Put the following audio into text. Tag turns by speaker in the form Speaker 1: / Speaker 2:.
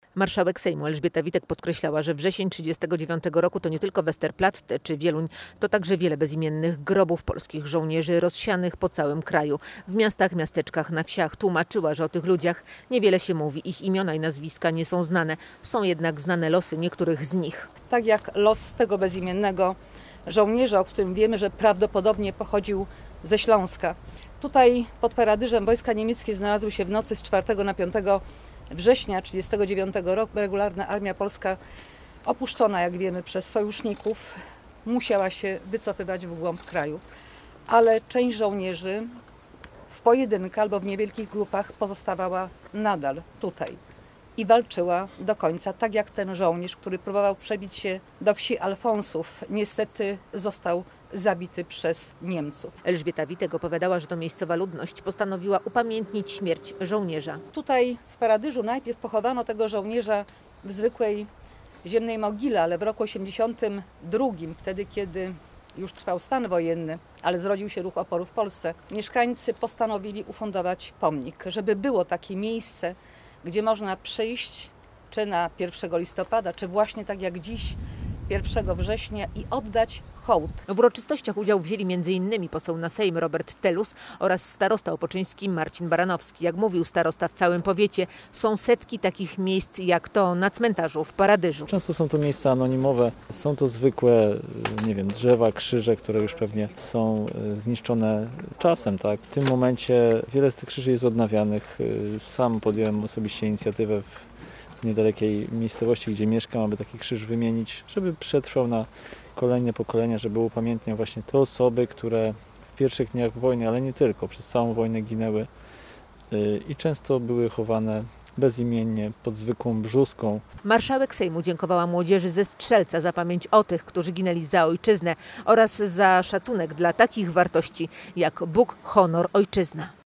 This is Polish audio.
Speaker 1: Marszałek Sejmu Elżbieta Witek podkreślała, że wrzesień 1939 roku to nie tylko Westerplatte czy Wieluń, to także wiele bezimiennych grobów polskich żołnierzy rozsianych po całym kraju. W miastach, miasteczkach, na wsiach tłumaczyła, że o tych ludziach niewiele się mówi. Ich imiona i nazwiska nie są znane. Są jednak znane losy niektórych z nich.
Speaker 2: Tak jak los tego bezimiennego żołnierza, o którym wiemy, że prawdopodobnie pochodził ze Śląska. Tutaj pod Paradyżem wojska niemieckie znalazły się w nocy z 4 na 5 września 1939 roku. Regularna armia polska, opuszczona jak wiemy przez sojuszników, musiała się wycofywać w głąb kraju. Ale część żołnierzy w pojedynkę albo w niewielkich grupach pozostawała nadal tutaj i walczyła do końca, tak jak ten żołnierz, który próbował przebić się do wsi Alfonsów. Niestety został zabity przez Niemców.
Speaker 1: Elżbieta Witek opowiadała, że to miejscowa ludność postanowiła upamiętnić śmierć żołnierza.
Speaker 2: Tutaj w Paradyżu najpierw pochowano tego żołnierza w zwykłej ziemnej mogile, ale w roku 1982, wtedy kiedy już trwał stan wojenny, ale zrodził się ruch oporu w Polsce, mieszkańcy postanowili ufundować pomnik, żeby było takie miejsce, gdzie można przyjść, czy na 1 listopada, czy właśnie tak jak dziś, 1 września i oddać hołd.
Speaker 1: W uroczystościach udział wzięli m.in. poseł na Sejm Robert Telus oraz starosta opoczyński Marcin Baranowski. Jak mówił starosta, w całym powiecie są setki takich miejsc jak to na cmentarzu w Paradyżu.
Speaker 3: Często są to miejsca anonimowe, są to zwykłe, nie wiem, drzewa, krzyże, które już pewnie są zniszczone czasem, tak? W tym momencie wiele z tych krzyży jest odnawianych. Sam podjąłem osobiście inicjatywę w niedalekiej miejscowości, gdzie mieszkam, aby taki krzyż wymienić, żeby przetrwał na kolejne pokolenia, żeby upamiętniał właśnie te osoby, które w pierwszych dniach wojny, ale nie tylko, przez całą wojnę ginęły i często były chowane bezimiennie pod zwykłą brzuską.
Speaker 1: Marszałek Sejmu dziękowała młodzieży ze Strzelca za pamięć o tych, którzy ginęli za ojczyznę oraz za szacunek dla takich wartości jak Bóg, honor, ojczyzna.